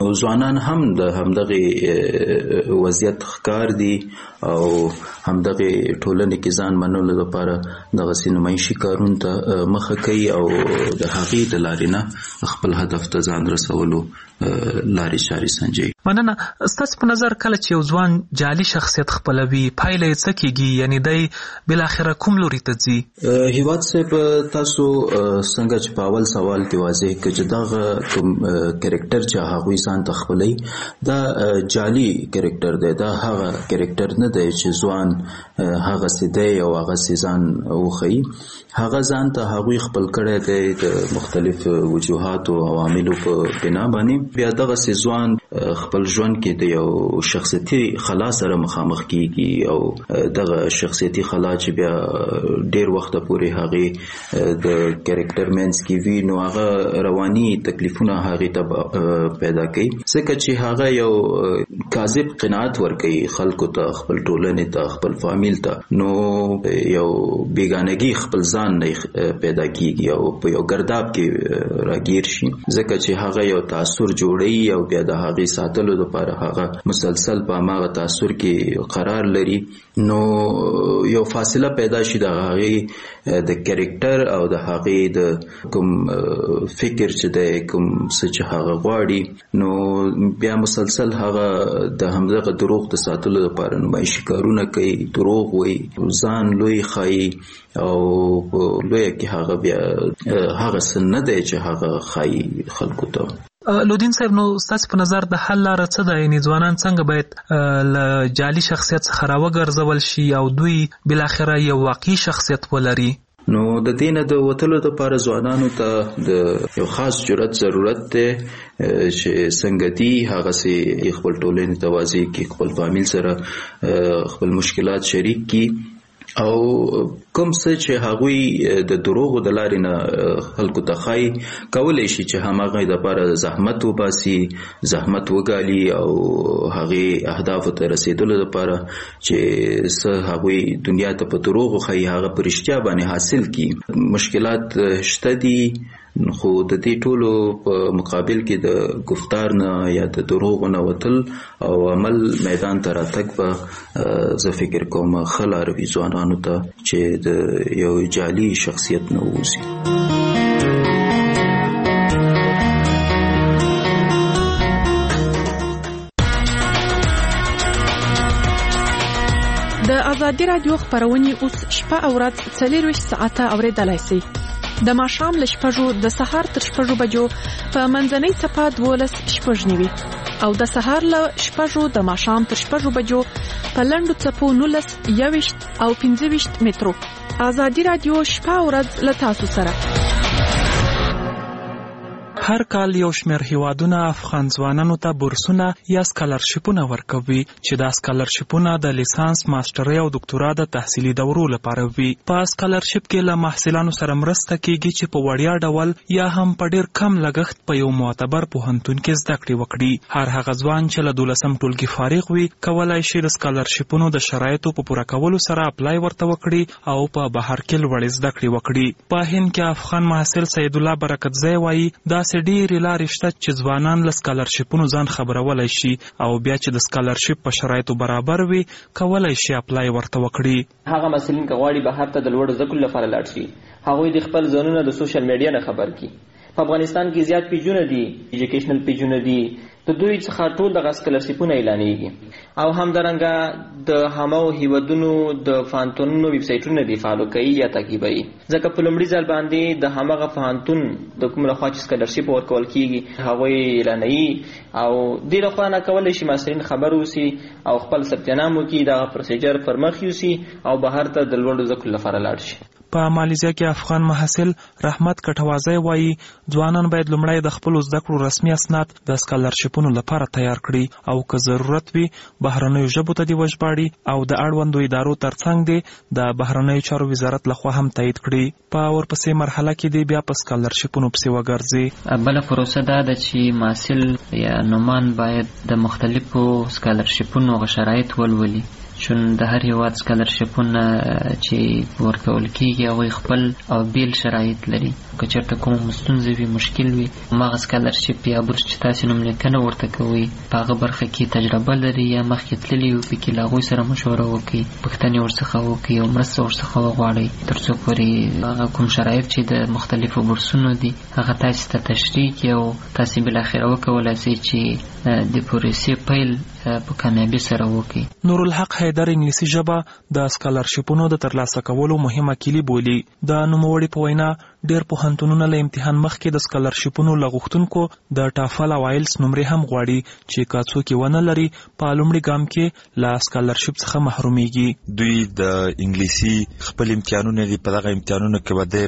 ځوانان هم د همدغه وضعیت ښکار دي او همدغه ټولنې کې ځان منلو لپاره دغه سینمایشي کارونو ته مخه کوي او د هغې د لارې نه خپل هدف ته ځان رسولو لارې چارې سنجوي. مننه. ستاسو په نظر کله چې یو ځوان جعلي شخصیت خپلوي پایله یې څه کیږي؟ یعنی دی بالاخره کوم لوري ته ځي؟ هیواد صاحب تاسو څنګه چې په اول سوال کې واضح کړ چې دغه کوم کریکټر چې هغوی ځان ته خپلوي دا جعلي کریکټر دی، دا هغه کریکټر نه دی چې ځوان هغسې دی او هغسې ځان وښیي. هغه ځان ته هغوی خپل کړی دی د مختلف وجوهاتو او عواملو په بنا باندې. بیا دغسې ځوان خپل ژوند کې د یو شخصیتي خلا سره مخامخ کیږي او دغه شخصیتي خلا چې بیا ډیر وخت پورې هغه د کریکټر مینس کې وی نو هغه رواني تکلیفونه هغه ته پیدا کوي، ځکه چې هغه یو کاذب قناعت ورکوي خلکو ته، خپل ټولنې ته، خپل فامیل ته، نو یو بیگانگی خپل ځان نه پیدا کیږي او په یو ګرداب کې راګیر شي، ځکه چې هغه یو تاثر جوړي او بیا د هغه ساتلو لپاره هغه مسلسل په هغه تاثر کې قرار لري. نو یو فاصله پیدا شي د هغه د کریکټر او د هغه د کوم فکر چې د کوم څه چې هغه غواړي، نو بیا مسلسل هغه د همدغه دروغ د ساتلو لپاره نمایشي کارونه کوي، دروغ وایي، ځان لوی ښایي او لوی کې هغه بیا هغه څه نه دی چې هغه ښایي خلکو ته. لودین صاحب، نو ستاسو په نظر د حل لاره څه ده؟ یعنې ځوانان څنګه باید له جعلي شخصیت څخه راوګرځول شي او دوی بالاخره یو واقعي شخصیت ولري؟ نو د دې نه د وتلو لپاره ځوانانو ته د یو خاص جرأت ضرورت دی چې څنګه دي هغسې خپل ټولنې ته واضح کړي، خپل فامیل سره خپل مشکلات شریک کړي او کوم څه چې هغوی د دروغو د لارې نه خلکو ته ښایي کولی شي چې هماغه دپاره زحمت وباسي، زحمت وګالي او هغې اهدافو ته رسېدلو دپاره چې څه هغوی دنیا ته په دروغو ښایي هغه په رښتیا باندې حاصل کړي. مشکلات شته دي، خو د دې ټولو په مقابل کې د گفتار نه یا د دروغو نه وتل او عمل میدان ته راتګ به زه فکر کوم ښه لاره وي ځوانانو ته چې د یو جعلي شخصیت نه ووځي. د ازادي راډیو خبرونه اوس شپه او ورځ 24 ساعته اوریدلای شئ. د ماښام له 6 د سهار تر 6 بجو په منځنۍ صفه 12:09 او د سهار له 6 د ماښام تر 6 بجو په لنډو څپو 19 21 او 25 مترو. ازادي راډیو شپه او ورځ له تاسو سره. هر کال یو شمېر هیوادونه افغان ځوانانو ته بورسونه یا سکالرشیپونه ورکوي چې دا سکالرشیپونه د لیسانس، ماسترۍ او دکتورا د تحصیلي دورو لپاره وي. په سکالرشیپ کې له محصلانو سره مرسته کیږي چې په وړیا ډول یا هم په ډیر کم لګښت په یو معتبر پوهنتون کې زده کړې وکړي. هر هغه ځوان چې له 12م ټولګي فارغ وي کولای شي د سکالرشیپونو د شرایطو په پوره کولو سره اپلای ورته وکړي او په بهر کې لوړې زده کړې وکړي. په هند کې افغان محصل سید الله برکتزی وایي داسې ډېرې لارې شته چې ځوانان له سکالرشیپونو ځان خبرولی شي او بیا چې د سکالرشیپ په شرایطو برابر وي کولای شي اپلای ورته وکړي. هغه محصلین که غواړي بهر ته د لوړو زده کړو لپاره لاړ شي هغوی د خپل ځانونه د سوشل میډیا نه خبر کړي. په افغانستان کې زیات پیجونه دي، ایجوکیشنل پیجونه دي، د دوی څخه ټول دغه سکالرشیپونه اعلانېږي او همدارنګه د هماغو هیوادونو د پوهنتونونو ویب سایټونه دي فالو کوي یا تعقیبوي، ځکه په لومړي ځل باندې د هماغه پوهنتون د کوم لخوا چې سکالرشیپ ورکول کیږي هغوی اعلانوي او دې لخوا نه کولی شي محصلین خبر اوسي او خپل ثبت نام وکړي، دغه پروسیجر پر مخ یوسي او بهر ته د لوړو زده کړو لپاره لاړ شي. په مالیزیا کې افغان محصل رحمت کټوازی وایي ځوانان باید لومړی د خپلو زده کړو رسمي اسناد د سکالرشیپونو لپاره تیار کړي او که ضرورت وي بهرنیو ژبو ته دې وژباړي او د اړوندو ادارو ترڅنګ دې د بهرنیو چارو وزارت لخوا هم تایید کړي. په ورپسې مرحله کې دې بیا په سکالرشیپونو پسې وګرځي. بله پروسه دا ده چې محصل یا نومان باید د مختلفو سکالرشیپونو شرایط ولولي چون د هر هیواد سکالرشپونه چې ورکول کیږي هغوی خپل او بیل شرایط لري. که چېرته کوم ستونزې وي، مشکل وي، هماغه سکالرشپ یا بورس چې تاسې نوملیکنه ورته کوئ په هغه برخه کې تجربه لري یا مخکې تللي وي، پکې له هغوی سره مشوره وکړئ، پوښتنې ورڅخه وکړئ او مرسته ورڅخه وغواړئ تر څو پورې هغه کوم شرایط چې د مختلفو بورسونو دي هغه تاسې ته تشریح کړي او تاسې بالاخره وکولی شئ چې د پروسې پیل په کامیابی سره وکړي. نورالحق حیدر انګلیسي ژبه د سکالرشپونو د ترلاسه کولو مهمه کلي بولي. د نوموړي په وینا ډېر پوهنتونونه له امتحان مخکې د سکالرشپونو له غوښتونکو د ټافل او آیلس نمرې هم غواړي چې که څوک یې ونه لري په لومړي ګام کې له سکالرشپ څخه محرومیږي. دوی د انګلیسي خپل امتحانونه دي، په دغه امتحانونو کې به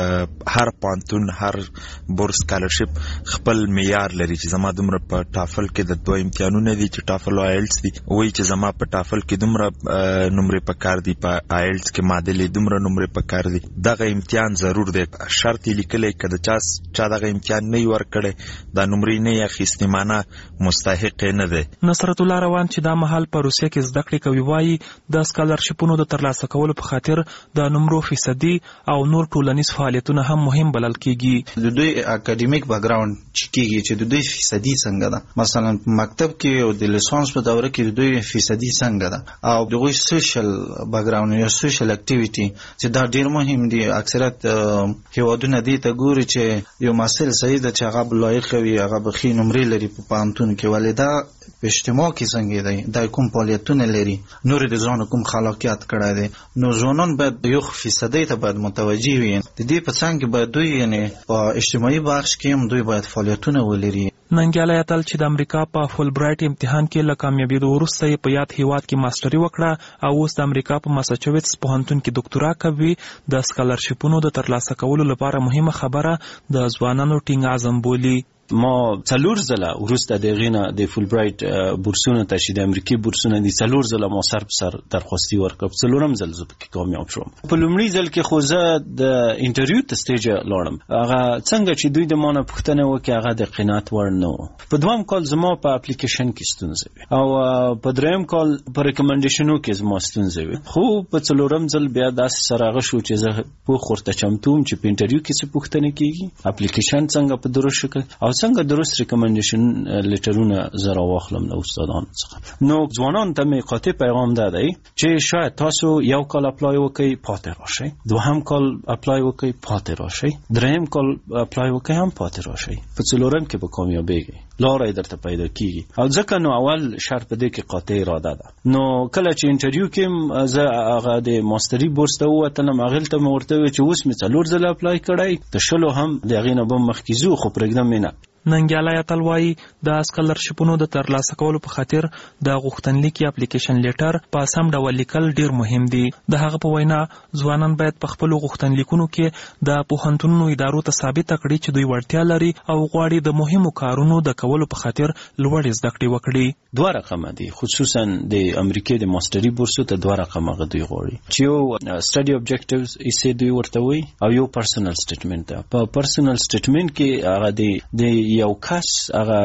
د هر پوهنتون هر بورس سکالرشپ خپل معیار لري چې زما دومره په ټافل کې د دوه امتحانونه دي چې ټافل او آیلس دي، وایي چې زما په ټافل کې دومره نمرې پکار دي، په آیلس کې معادلې دومره نمرې پکار دي. دغه امتحان ضرور دی، شرط یې لیکلی که د چا دغه امتحان نه یې ورکړی دا نمرې نه یې اخیستې معنه مستحق یې نه دی. نصرت الله روان چې دا مهال په روسیه کې زده کړې کوي وایي د سکالرشپونو د ترلاسه کولو په خاطر د نمرو فیصدي او نور ټولنیز فعالیتونه هم مهم بلل کیږي. د دوی اکاډمیک بیکګراوند چې کیږي چې د دوی فیصدي څنګه ده، مثلا مکتب کې او د لیسانس په دوره کې د دوی فیصدي څنګه ده، او دغه سوشل بیکګراوند یا سوشل اکټیویټي چې دا ډیر مهم دي. اکثریت هیوادونه دې ته ګوري چې یو محصل صحیح ده چې هغه لایق وي، هغه به ښې نمرې لري په پوهنتون کې، ولې دا په اجتماع کې څنګه دی، دا کوم فعالیتونه لري، نور د ځان کوم خلاقیت کړی دی. نو ځوانان باید یو فیصدي ته باید متوجه وي. د دې په څنګ کې باید دوی یعنی په اجتماعي بخش کې هم دوی باید فعالیتونه ولري. ننګیالی اتل چې د امریکا په فول برایټ امتحان کې له کامیابېدو وروسته یې په یاد هیواد کې ماسټري وکړه او اوس د امریکا په ماساچوټس پوهنتون کې ډاکټورا کوي. د سکالرشپونو د ترلاسه کولو لپاره مهمه خبره د ځوانانو ټینګ عزم بولي. ما 4 ځله وروسته د غینه د فول برایټ بورسونو ته چې د امریکای بورسونه دي 4 ځله ما سر په سر درخواستي ورکړ، 4م ځل زه پکې کامیاب شوم. په لومړي ځل کې خو زه د انټرویو ته سټیج لاړم، هغه څنګه چې دوی د مانه پوښتنه وکړه هغه د قناعت وړ نه و. په دویم کال زما په اپلیکیشن کې ستونزه وي او په دریم کال په ریکمنډیشنو کې زما ستونزه وي، خو په 4م ځل بیا داسې سره هغه شو چې زه په خورته چمتوم چې په انټرویو کې څه پوښتنه کیږي، اپلیکیشن څنګه په درست شکل او څنګه درست ریکمنډیشن لیټرونه زه راواخلم له استادانو څخه. نو ځوانانو ته مې قاطع پیغام دا دی چې شاید تاسو یو کال اپلای وکړئ پاتې راشئ، دوهم کال اپلای وکړئ پاتې راشئ، دریم کال اپلای وکړئ هم پاتې راشئ، په 4م کې به کامیابیږئ، لاره یې درته پیدا کیږي. او ځکه نو اول شرط په دې کې قاطع اراده ده. نو کله چې انټرویو کې زه هغه د ماستري بورس ته ووتلم، هغې ته مې ورته وویل چې اوس مې 4 ځله اپلای کړی، د 20 هم د هغې نه به مخکې ځو، خو پرېږدم یې نه. ننګیالی اتل وایي د سکالرشپونو د ترلاسه کولو په خاطر د غوښتنلیک یا اپلیکیشن لیټر په سم ډول لیکل ډیر مهم دي. د هغه په وینا ځوانان باید په خپلو غوښتنلیکونو کې د پوهنتونونو ادارو ته ثابته کړي چې دوی وړتیا لري او غواړي د مهمو کارونو د کولو په خاطر لوړې زده کړې وکړي. 2 رقمه دي، خصوصا د امریکای د ماستري بورسو ته 2 رقمه دوی غواړي چې یو سټډي اوبجیکټیوز یې دوی ورته وایي او یو پرسنل سټیټمنټ ده. په پرسنل سټیټمنټ کې هغه د یو کس هغه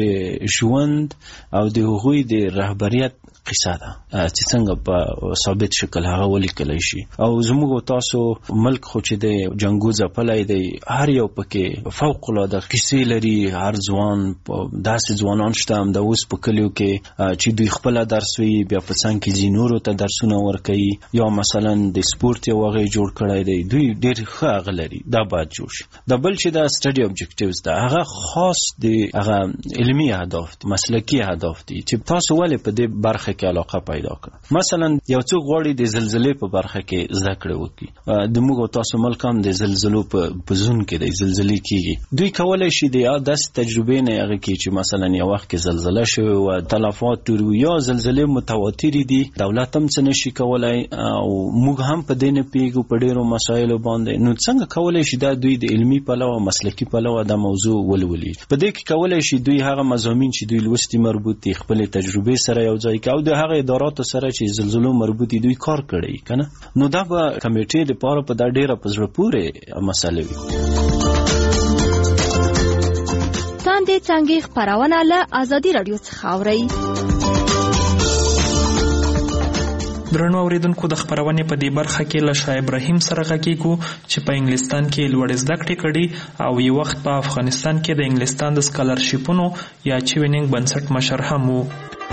د ژوند او د هغوی د رهبریت قصه ده چې څنګه په ثابت شکل هغه ولیکلی شي. او زموږ تاسو ملک خو چې د جنګو ځپلی دی، هر یو پکې فوق العاده کیسې لري. هر ځوان داسې ځوانان شته هم د اوس په کلیو کې چې دوی خپله درس وي، بیا په څنګ کې ځي نورو ته درسونه ورکوي، یا مثلا د سپورت یو هغه جوړ کړی دی، دوی ډېر ښه هغه لري، دا باید جوړ شي. د بل چې دا سټډي اوبجیکټیوز ده هغه خاص د هغه علمي اهداف دي، مسلکي اهداف دي چې تاسو ولې په دې برخه کې علاقه پیدا کړه. مثلا یو څوک غواړي د زلزلې په برخه کې زده کړه وکړي، د موږ تاسو ملک هم د زلزلو په زون کې د زلزلې کیږي، دوی کولای شي د داسې تجربې نه هغه کې چې مثلا یو وخت کې زلزله شوې و، تلفات ډېر وي، یا زلزلې متواترې دي، دولت هم څه نشي کولای او موږ هم په دې نه پوهېږو په ډېرو مسایلو باندې. نو څنګه کولای شي دا دوی د علمي پلوه مسلکي پلوه دا موضوع ولولي؟ په دې کې کولای شي دوی هغه مضامین چې دوی لوستي مربوط دي خپلې تجربې سره یو ځای کوي، د هغه اداراتو سره چې زلزلو مربوط دوی کار کړی کنه. نو دا به کمیټې د پاره په دا ډیره په زړه پورې مسله وي. تاندې څنګه خبرونه له ازادي رادیو څخه اوري. درنو اوریدونکو د خبرونې په دې برخه کې له شاه ابراهیم سره غږیږو چې په انګلستان کې لوړې زده کړې کړي او یو وخت په افغانستان کې د انګلستان د سکالرشیپونو یا چوینینګ بنسټ مشر هم وو.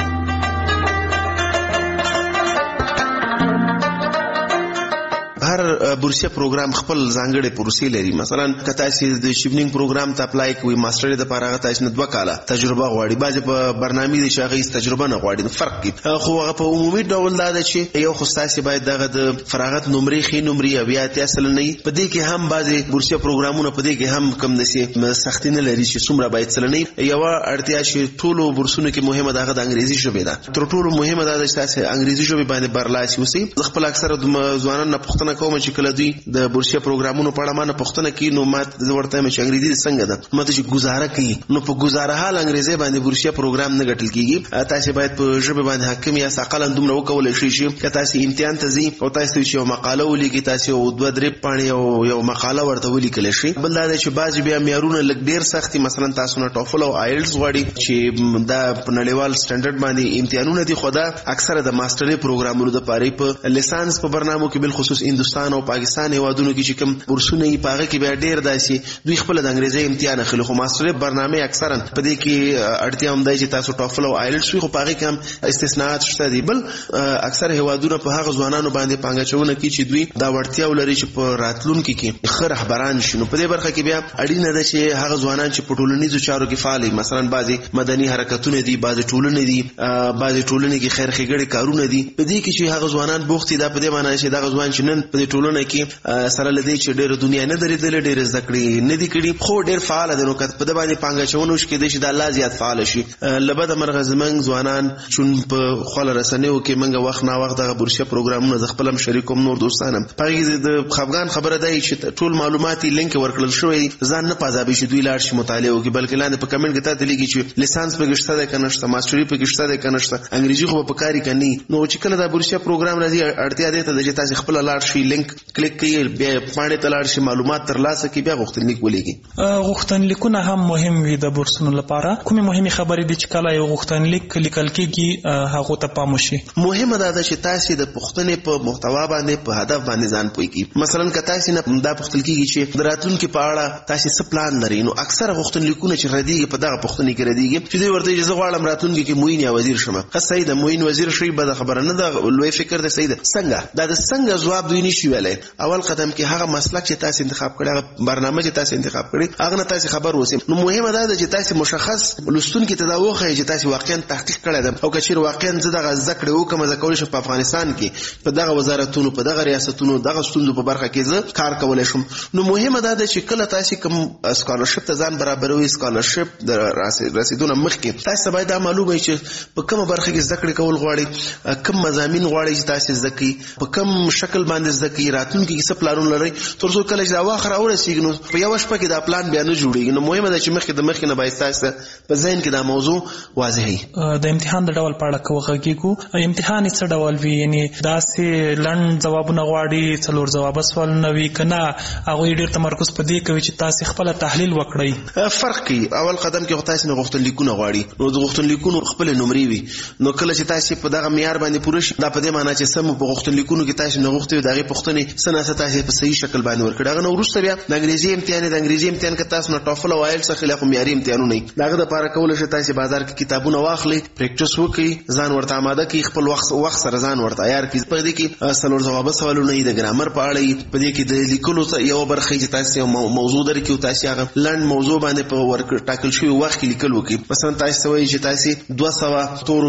هر بورسیه پروګرام خپل ځانګړي پروسې لري. مثلا کته چې د شیپنینګ پروګرام ته اپلای کوي ماستر د پاره غته چې 2 کاله تجربه غواړي، بعضي په برنامه دي چې هغه تجربه نه غواړي، فرق کوي. خو هغه په عمومي ډول دا ده چې یو خصاصي باید دغه د فراغت نمرې خې نمرې بیا ته اصل نه په دې کې هم بعضي بورسیه پروګرامونه په دې کې هم کم نشي سختي نه لري چې څومره باید سل نه یو اړتیا چې ټولو بورسونو کې مهمه دغه د انګریزي ژبه ده. تر ټولو مهمه دا ده چې تاسو انګریزي ژبه باندې برلاسي اوسئ. خپل اکثره ځوانان نه پوښتنه کوم چې کله دوی د بورسیه پروګرامونو په اړه ما پوښتنه کوي نو ما ورته چې انګریزي څنګه ده، ماته چې گزاره کوي نو په گزاره حال انګریزي باندې بورسیه پروګرام نه ګټل کیږي. تاسو باید په ژبه باندې حاکم یا ساقل دومره وکولای شئ چې تاسو امتحان ته ځئ او تاسو چې مقاله ولیکئ، تاسو 2-3 پاڼې او یو مقاله ورته ولیکل شي. بل دا چې بعضی بیا معیارونه لږ ډیر سختي، مثلا تاسو نه ټوفل او آیلټس غواړي چې دا په نړیوال سټانډرډ باندې امتحانونه دي، خو دا اکثره د ماستري پروګرامونو د پاره په لیسانس په برنامو کې بل خصوص هندستان او پاکستان هیوادونو کې چې کوم بورسونه یې پاغه کې بیا ډیر داسي دوی خپل د انګریزي امتحان اخلي. خو ماستري برنامه اکثرا په دې کې اړتیا هم دی چې تاسو ټوفل او آیلټس خو پاغه کې هم استثناءات شته دي. بل اکثر هیوادونو په هغه ځوانانو باندې پانګچونه کوي چې دوی دا وړتیا ولري چې په راتلونکو کې ښه رهبران شي. نو په دې برخه کې بیا اړینه ده چې هغه ځوانان چې په ټولنیزو چارو کې فعال دي، مثلا بعضي مدني حرکتونه دي، بعضي ټولنې دي، بعضي ټولنې کې خیر ښېګړې کارونه دي، په دې کې چې هغه ځوانان بوخت دي. دا په دې معنی چې دا ځوان چې نن په دې ټولنه کې سره لدی چې ډېر دنیا نه درېدل، ډېر زده کړې نه دي کړي، خو ډېر فعال دي. نو کته په دې باندې پانګچونه وشي کې د الله زیات فعال شي. لبد مرغ زمنګ ځوانان چې په خپل رسنیو کې منګه وخت نه وخت د بورسیه پروګرامونو ز خپلم شریکوم نور دوستانم پاره د خفغان خبره ده چې ټول معلوماتي لینک ورکړل شوی، ځان نه پازابي شي دوی لاړ شي مطالعه وکړي، بلکې لاندې په کمنټ کې ته دلیږي چې لیسانس په گشته ده کنه شته، ماستری په گشته ده کنه شته، انګریزي خو په کاری کني. نو چې کله دا بورسیه پروګرام راځي اړتیا ده ته چې تاسو خپل لاړ شي لینک کلیک کړئ، بیا پاڼې ته لاړ شي معلومات ترلاسه کړئ، بیا غوښتنلیک ولیکي. غوښتنلیکونه هم مهم وي د بورسونو لپاره. کومه مهمه خبرې دي چې کله یو غوښتنلیک لیکل کېږي هغه ته پام وشي؟ مهمه ده چې تاسو د پوښتنې په محتوا باندې په هدف باندې ځان پوي کی. مثلا که تاسو نه دا پوښتل کیږي چې دراتونکو په اړه تاسو څه پلان لرئ، نو اکثره غوښتنلیکونه چې ردیږي په دغه پوښتنې کې ردیږي چې دوی ورته اجازه غواړم راتونکو کې موین یا وزیر شمه. صحیح ده، موین وزیر شي به خبره نه ده، لوی فکر ده. صحیح ده، څنګه دا د څنګه جواب دوی نشي ویلای. اول قدم کې هغه مسلک چې تاسو انتخاب کړی، هغه برنامه چې تاسو انتخاب کړی، هغه نه تاسو خبر اوسئ. نو مهمه ده چې تاسو مشخص لستون کې تداوخه چې تاسو واقعا تحقیق کړی ده او کچیر واقعا زه دغه ذکر وکم زه کولای شم په افغانستان کې په دغه وزارتونو په دغه ریاستونو دغه ستوندو په برخه کې زه کار کولای شم. نو مهمه ده چې کله تاسو کوم سکالرشپ ته ځان برابروي، سکالرشپ د رسیدونه مخکې تاسو باید دا معلومه چې په کومه برخه کې ذکر کول غواړي، کوم مضامین غواړي چې تاسو ذکی په کوم شکل باندې ذکی راتلونکي کې څه پلان لري، ترڅو کله چې دا واخره اورسیږي نو په یو شپه کې دا پلان بیا نه جوړیږي. نو مهمه ده چې مخکې نه باید تاسو په ذهن کې دا موضوع واضح وي. د امتحان د ډول په اړه کوغږیږو، امتحان څه ډول وي؟ یعنی داسې لنډ ځوابونه غواړي، څلور جواب سوالونه وي کنه هغه ډیر تمرکز په دې کوي چې تاسو خپل تحلیل وکړئ؟ فرق کوي. اول قدم کې تاسو نه غوښتنلیکونه غواړي، نو د غوښتنلیکونو خپل نمرې وي. نو کله چې تاسو په دغه معیار باندې پوره شي، دا په دې معنی چې سم په غوښتنلیکونو کې تاسو نه غوښتي دغه پوښتنې سناسه تاسو په صحیح شکل باندې ورکړئ. هغه نو وروسته بیا د انګریزي امتحان کې تاسو نه ټوفل او آیلټس څخه له معیاري امتحانونه دغه د لپاره کول شي تاسو بازار کې کتابونه واخلئ، پریکټیس وکړئ، ځان ورته آماده کړئ، خپل وخت سره ځان ورته عیار کړئ. په دې کې څلور جواب سوالونه د ګرامر په اړه، په دې کې د لیکلو یو برخه چې تاسو موضوع درکې تاسو هغه لنډ موضوع باندې په ورک ټاکل شوی وخت کې لیکل وکړئ. مثلا تاسو وایي چې تاسو 200 تورو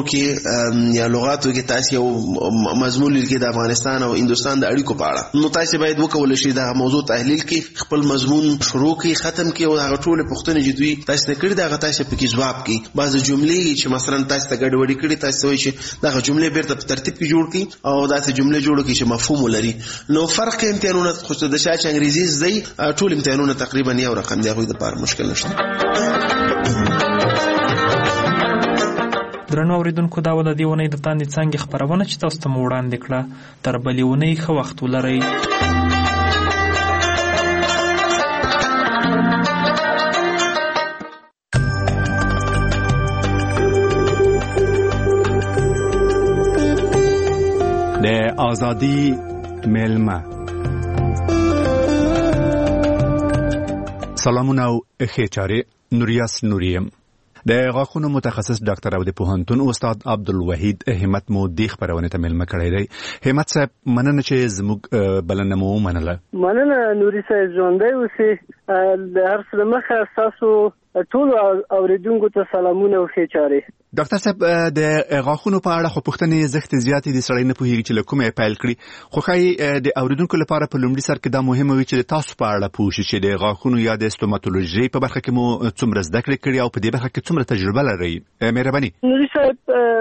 کې یا لغاتو کې تاسو یو مضمون لیکئ د افغانستان او هندستان د اړیکو په اړه، نو تاسو باید وکول شي دا موضوع تحلیل کړئ، خپل مضمون شروع کړئ، ختم کړئ او هغه ټول پوښتنې چې دوی تاسو نه کړې دا تاسو پکې جواب کړئ. بعض جملې چې مثلا تاسو ته ګډوډي کړي، تاسو وایي چې دا جملې بیرته په ترتیب کې جوړ کړئ او دا جملې جوړ کړئ چې مفهوم ولري. نو فرق امتحانونه خو د شاچ انګریزي زده ټول امتحانونه تقریبا یو رقم دی، هغه د لپاره مشکل نشته. درنو اوریدونکو، دا ول د دیونې د تاندې څنګه خبرونه چې تاسو ته وړاندې کړه، تر بلې ونې ښه وخت ولرئ. د د آزادی میلمه. سلامونه او ښې چارې. نوریاس نوریم د غاښونو متخصص ډاکټر او د پوهنتون استاد عبدالوحید همت مو د خبرونه ته ملمه کړی دی. همت صاحب مننه چې زموږ بلنه مو منله. مننه نوري صاحب، ژوندی اوسئ. د هر څه مخه تاسو ټول اوریدونکو ته سلامونه او ښې چارې. ډاکټر صاحب د غاښونو په اړه خو پوښتنې زښت زیاتې د سړی نه پوهیږي چې له کومه پیل کړي، خو ښایي د اوریدونکو لپاره په لومړي سر کې دا مهمه وي چې تاسو په اړه پوه شي چې د غاښونو یا د استوماتولوژي په برخه کې مو څومره زده کړې کړي او په دې برخه کې څومره تجربه لرئ. مهرباني. نوري صاحب،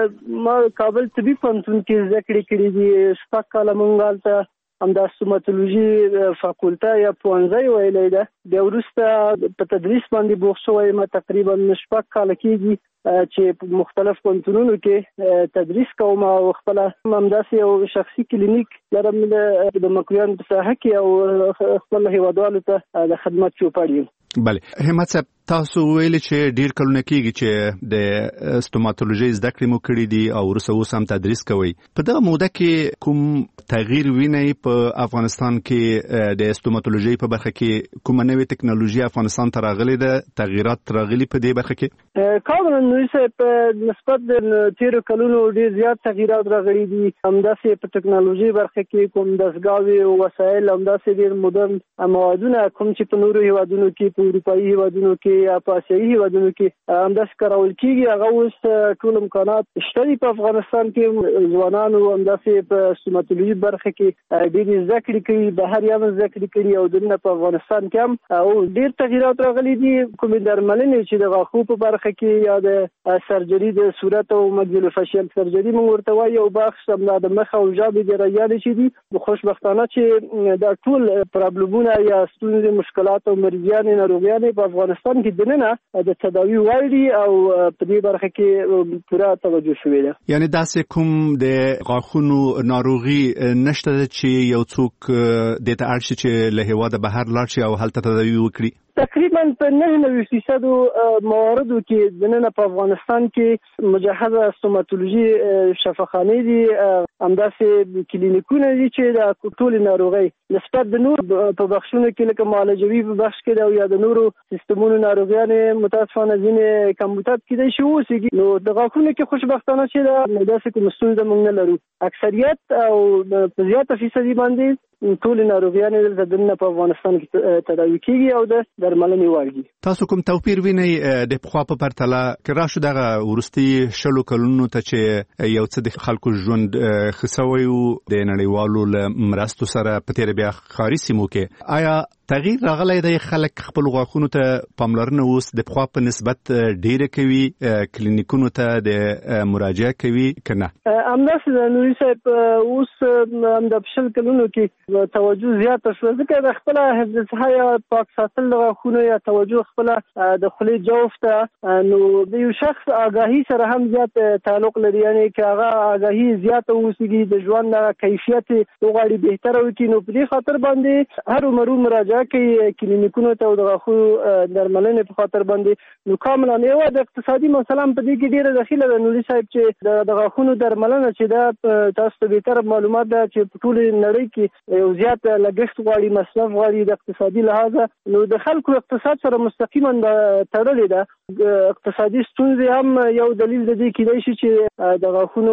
ما کابل طبي پوهنتون کې زده کړې کړې دي. 6 کاله مونږ هلته همدا استوماتولوژي فاکولټه یا پوهنځی ویلی ده. بیا وروسته په تدریس باندې بوخت شوی ما تقریبا 6 کاله کېږي چې په مختلف پوهنتونونو کې تدریس کوم او خپل همداسې یو شخصي کلینیک لرم د مکرویانو په ساحه کې او خپل هیوادوالو ته د خدمت چوپړ یم. بله همت صاحب، تاسو ویل چې ډیر کلونه کېږي چې د استوماتولوژي زده کړې مو کړې دي او وروسته اوس هم تدریس کوئ. په دغه موده کې کوم تغییر وینئ په افغانستان کې د استوماتولوژي په برخه کې؟ کومه نوې ټکنالوژي افغانستان ته راغلې ده؟ تغییرات راغلي په دې برخه کې؟ کاملا نوري صاحب، نسبت د تیرو کلونو ډیر زیات تغییرات راغلي دي. همداسې په ټکنالوژي برخه کې کوم دستګاوې او وسایل همداسې ډیر مدرن موادونه کوم چې په نورو هیوادونو کې، په اروپایي هیوادونو کې یا په آسیایي هیوادونو کې همداسې کارول کېږي، هغه اوس ټول امکانات شته دي. په افغانستان کې ځوانانو همداسې په استوماتولوژي برخه کې ډېرې زده کړې کوي، بهر یې هم زده کړې کړي او دلته په افغانستان کې هم او ډېر تغییرات راغلي دي. کومې درملنې چې د غاښو په برخه کې یا د سرجري د صورت او مګزیلوفیشل سرجري موږ ورته وایو او بخش همدا د مخ او ژبې جراحیانې چې دي. خوشبختانه چې دا ټول پرابلمونه یا ستونزې، مشکلات او مریضیانې، ناروغیانې په افغانستان کې دننه د تداوی وړ دي او په دې برخه کې پوره توجه شوې ده. یعنی داسې کوم د غاښونو ناروغي نشته چې یو څوک د ته اړ شي چې له هیواده بهر لاړ شي او هلته تداوی وکړي؟ تقریبا په 99% مواردو کې دننه په افغانستان کې مجهزه استوماتولوژي شفاخانې دي، همداسې کلینیکونه دي چې د ټول ناروغي نسبت د نور په بخښونو کې لکه معالجوي په بخش کې او یا د نورو سیستمونو ناروغیانې متاسفانه ځینې کمبودات کېدای شي اوسېږي. نو د غاښونو کې خوشبختانه چې داسې کوم ستونزه موږ نه لرو. اکثریت او په زیاته فیصدي باندې ټول ناروغیانې دلته په افغانستان کې تداوی کېږي او د درملنې وړ دي. تاسو کوم توپیر وینئ د پخوا په پرتله کې راشو دغه وروستي 20 کلونو ته چې یو څه د خلکو ژوند ښه سوی و د نړیوالو له مرستو سره په تېره بیا ښاري سیمو کې؟ آیا تغییر راغلی دی؟ خلک خپل غاښونو ته پاملرنه اوس د پخوا په نسبت ډیره کوي، کلینیکونو ته د مراجعه کوي که نه؟ همداسې ده نوري صاحب، اوس همدا په 20 کلونو کې توجه زیاته شوه، ځکه د خپله حفظ صحه یا پاک ساتل د غاښونو یا توجه خپله د خولې جوف ته، نو د یو شخص آګاهي سره هم زیات تعلق لري. یعنې که هغه آګاهي زیاته اوسېږي، د ژوند کیفیت وغواړي بهتره وکړي، نو په دې خاطر باندې هر عمرو مراجعه کوي کلینیکونو ته او د غاښو درملنې په خاطر باندې. نو کاملا یوه د اقتصادي مسله هم په دې کې ډېره دخیله ده نوري صاحب، چې د غاښونو درملنه چې دا تاسو ته بهتره معلومات ده چې په ټولې نړۍ کې یو زیات لګښت غواړي، مصرف غواړي د اقتصادي لحاظه. نو د خلکو اقتصاد سره مستقیما تړلې ده. اقتصادي ستونزې هم یو دلیل د دې کېدای شي چې د غاښونو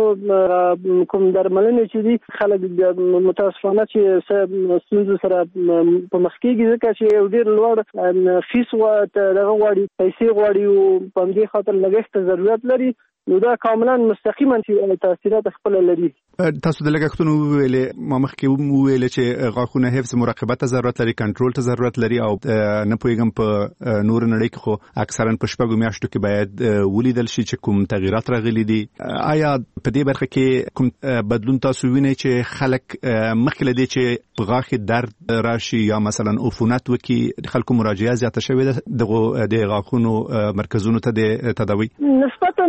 کوم درملنې چې دي خلک متاسفانه چې ستونزو سره په مخ کېږي، ځکه چې یو ډېر لوړ فیس دغه غواړي، پیسې غواړي او په همدې خاطر لګښت ضرورت لري. نو دا کاملا مستقیما چې تاثیرات خپل لري. تاسو د لګښتونو ویلې، ما مخکې ویلې چې غاښونه حفظ مراقبت ته ضرورت لري، کنټرول ته ضرورت لري او نه پوهېږم په نور نړۍ کې خو اکثرا په 6 میاشتو کې باید ولیدل شي چې کوم تغییرات راغلي دي. آیا په دې برخه کې کوم بدلون تاسو وینئ چې خلک مخکې له دې چې غاښ درد راشي یا مثلا عفونت وکړي خلکو مراجعه زیاته شوې ده د غاښونو مرکزونو ته د تداوی؟ نسبتا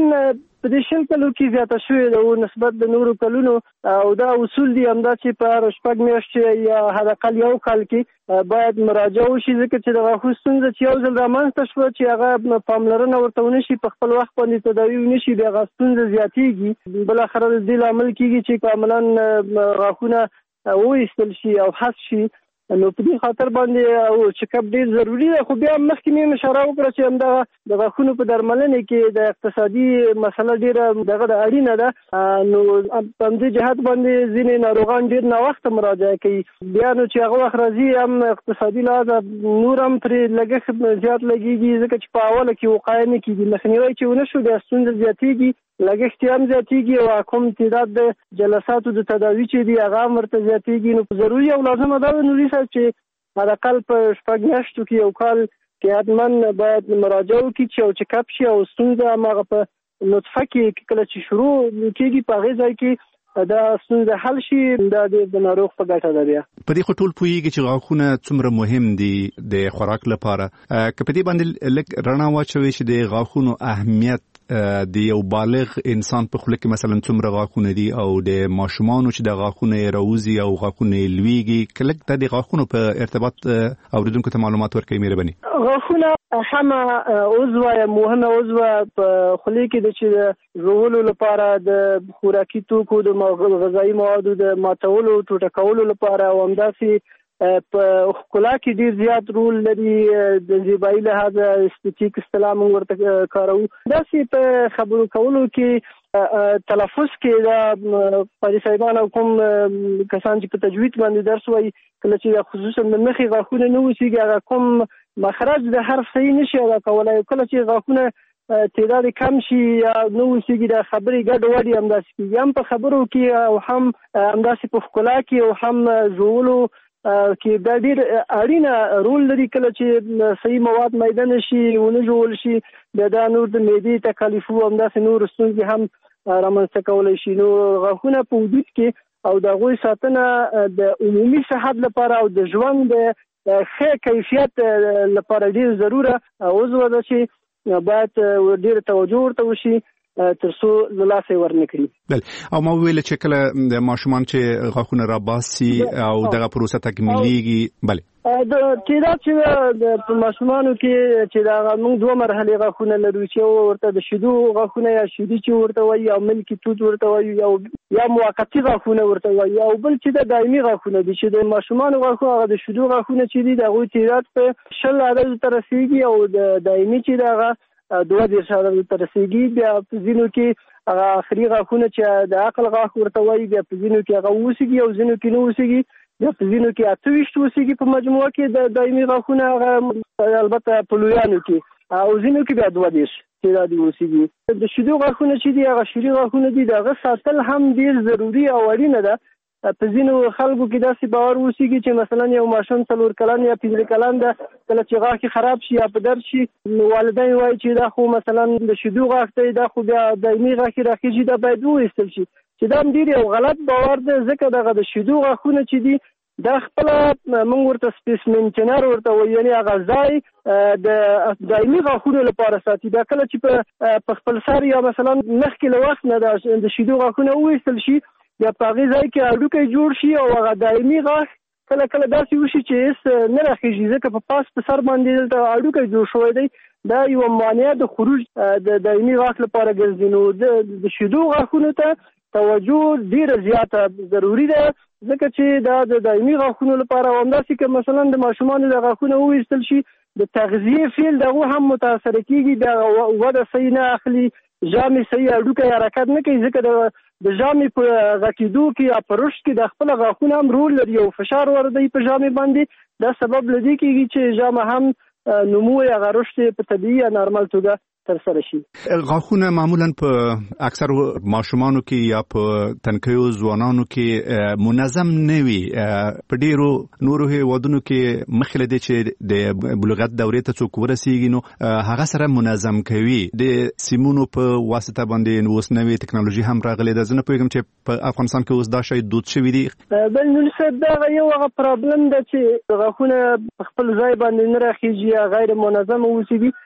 په دې شل کلو کې زیاته شوې ده نسبت د نورو کلونو او دا اصول دي همدا چې په 6 میاشتې یا حداقل یو کال کې باید مراجعه وشي ځکه چې د غاښونو ستونزه چې یو ځل رامنځته شوه چې هغه پاملرنه ورته ونه شي په خپل وخت باندې تداوي ونه شي بیا هغه ستونزه زیاتېږي بالاخره د دې لامل کېږي چې کاملا غاښونه وایستل شي او حذف شي نو په دې خاطر باندې او چیکاپ ډیر ضروری دی خو بیا مخکې مې اشاره وکړه چې همدا د غاښونو په درملنې کې د اقتصادي مسله ډیره دغه اړینه ده نو په دې جهت باندې ځینې ناروغان ډیر ناوخته مراجعه کوي بیا نو چې هغه وخت راځي هم اقتصادي لحاظ نور هم پرې لګښت زیات لګیږي ځکه چې په اوله کې وقایه نه کیږي مخنیوی چې ونه شو بیا ستونزه زیاتېږي لګښت هم زیاتېږي او کوم تعداد د جلساتو د تداوي چې دی هغه مرته زیاتېږي نو ضروري او لازمه ده نوري صاحب چې حداقل په 6 میاشتو کې یو کال کې حتما باید مراجعه وکړي چې او چیکاپ شي او ستونزه هغه په نطفه کې کله چې شروع کېږي په هغې ځای کې دا ستونزه حل شي دا د ناروغ په ګټه ده بیا په دې خو ټول پوهیږي چې غاښونه څومره مهم دي د خوراک لپاره که په دې باندې لږ رڼا واچوي چې د غاښونو اهمیت د یو بالغ انسان په خوله کې مثلا څومره غاښونه دي او د ماشومانو چې د غاښونه راوځي او غاښونه لویږي کله د غاښونو په ارتباط اوریدونکو ته معلومات ورکوي مهرباني غاښونه همه عضو مهمه عضو په خوله کې د چې ژوولو لپاره د خوراکي توکو د غذایی موادو د ماتولو ټوټه کولو لپاره او همداسې په ښکلا کې ډیر زیات رول لري د زیبایي لحاظه استیتیک اصطلاح موږ ورته کاروو داسې په خبرو کولو کې تلفظ کې دا قاضي صاحبان او کوم کسان چې په تجوید باندې درس وایي کله چې خصوصا د مخې غاښونه نه اوسېږي هغه کوم مخرج د حرف صحیح نشي ادا کولی کله چې غاښونه تعداد کم شي یا نو اوسېږي د خبرې ګډ وډې همداسې کېږي هم په خبرو کې او هم همداسې په ښکلا کې او هم ژوولو کې دا ډېر اړینه رول لري کله چې صحیح مواد میده نه شي ونه ژوول شي بیا دا نور د معدې تکالیفو همداسې نور ستونزې هم رامنځته کولی شي نو غاښونه په وجود کې او د هغوی ساتنه د عمومي صحت لپاره او د ژوند د ښه کیفیت لپاره ډېر ضروره عضو ده چې باید ډېر توجه ورته وشي تر څو له لاسه ورنکړي او ما ویل چې کله د ماشومان چې غاښونه راباسي او دغه پروسه تکمیلیږي بله د تعداد چې د ماشومانو کې چې دا موږ 2 مرحلې غاښونه لرو چې ورته د شیدو غاښونه یا شیدي چې ورته وایي یا ملکي توت ورته وایي یا موقتي غاښونه ورته وایي او بل چې د دایمي غاښونه دي چې د ماشومانو غاښونه هغه د شیدو غاښونه چې دي د هغوی تعداد په 10 عددو ته رسېږي او د دایمي چې د هغه 2 عددو ته رسېږي بیا په ځینو کې هغه آخري غاښونه چې د عقل غاښ ورته وایي بیا په ځینو کې هغه اوسېږي او ځینو کې نه اوسېږي یا په ځینو کې 28 اوسېږي په مجموعه کې د دایمي غاښونه هغه البته په لویانو کې او ځینو کې بیا 22 تعداد اوسېږي د شیدو غاښونه چې دي هغه شیري غاښونه دي دغه ساتل هم ډېر ضروري او اړینه ده په ځینو خلکو کې داسې باور اوسېږي چې مثلا یو ماشوم 4 کلن یا 15 کلن ده کله چې غاښ خراب شي یا په درد شي والدین وایي چې دا خو مثلا د شیدو غاښ دی دا خو بیا دایمي غاښ راخېږي دا باید وایستل شي چې دا هم ډېر یو غلط باور دی ځکه دغه د شیدو غاښونه چې دي دا خپله موږ ورته سپیسمنټنر ورته وایي یعنې هغه ځای د دایمي غاښونو لپاره ساتي دا کله چې په خپل سر یا مثلا مخکې له وخت نه د شیدو غاښونه وایستل شي یا په هغې ځای کې هډوکی جوړ شي او هغه دایمي غاښ کله کله داسې وشي چې هېڅ نه راخېږي ځکه په پاس په سر باندې دلته هډوکی جوړ شوی دی دا یوه مانع د خروج د دایمي غاښ لپاره ګرځي نو د شیدو غاښونو ته توجه ډېره زیاته ضروري ده ځکه چې دا د دایمي غاښونو لپاره همداسې که مثلا د ماشومانو د غاښونه وویستل شي د تغذیې فعل دغه هم متاثره کېږي بیا وده صحیح نه اخلي ژامې صحیح هډوکی حرکت نه کوي ځکه د ژامې په غټېدو کې یا په رشد کې د خپله غاښونه هم رول لري او فشار وردی په ژامې باندې دا سبب له دې کېږي چې ژامه هم نمو یا هغه رشد په طبیعي یا نارمل توګه ترسره شي غاښونه معمولا په اکثر ماشومانو کې یا په تنکیو ځوانانو کې منظم نه وي په ډیرو نورو هیوادونو کې مخکې له دې چې د بلوغت دورې ته څوک ورسیږي نو هغه سره منظم کوي د سیمونو په واسطه باندې اوس نوې ټکنالوژي هم راغلې ده زه نه پوهېږم چې په افغانستان کې اوس دا شی دود شوي دي بل نور صاحب دغه یو هغه پرابلم ده چې غاښونه په خپل ځای باندې نه راخېږي یا غیر منظم اوسېږي